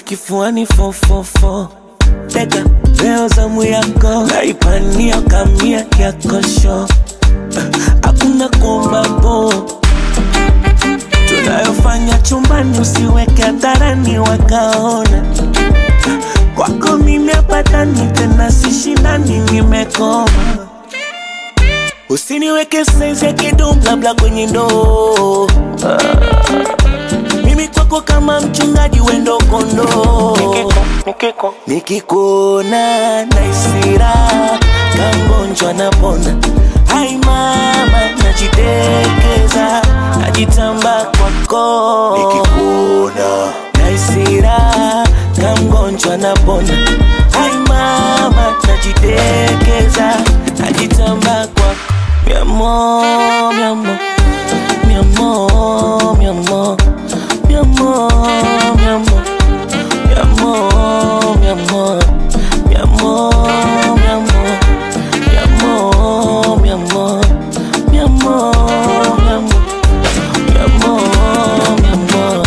kifuani 444. Teka leo zamu yako, naipania kamia yako show. Hakuna kuomba po, tunayofanya chumbani usiweke hadharani wakaona. Kwako mimi hapatani tena sishindani nimekoma. Usiniweke size ya kidumu labda kwenye ndoo. Mimi kwako kama mchungaji wendo kondo. Nikikuona naisira kangonjwa napona. Hai mama najitekeza, najitamba kwako. Nikikuona naisira kangonjwa napona. Hai mama najitekeza, najitamba kwako. Mi amor, mi amor, mi amor, mi amor, mi amor, mi amor, mi amor, mi amor, mi amor, mi amor, mi amor, mi amor, mi amor, mi amor, mi amor.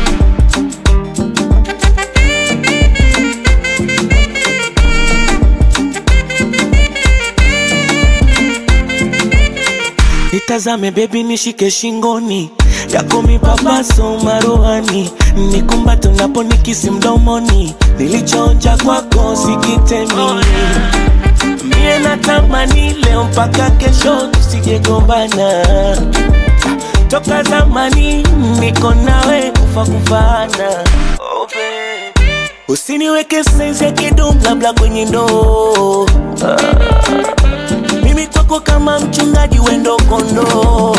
Nitazame baby nishike shingoni, yako mipapaso maruhani. Nikumbato napo nikisi mdomoni, nilichoonja kwako sikitemi. Mie natamani leo mpaka kesho tusijegombana. Toka zamani niko nawe kufa kufana. Oh baby, usiniweke size ya kidumu labda kwenye ndoo. Mimi kwako kama mchungaji wendo kondo.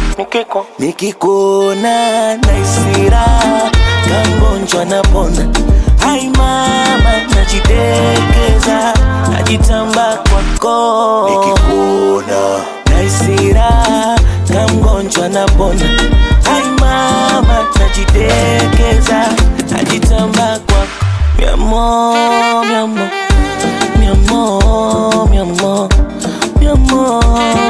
Nikikuona naisira kangonjwa napona. Hai mama najitekeza, najitamba kwako. Nikikuona naisira kangonjwa napona. Hai mama najitekeza, najitamba kwako. Mi amor, mi amor, mi amor, mi amor, mi amor.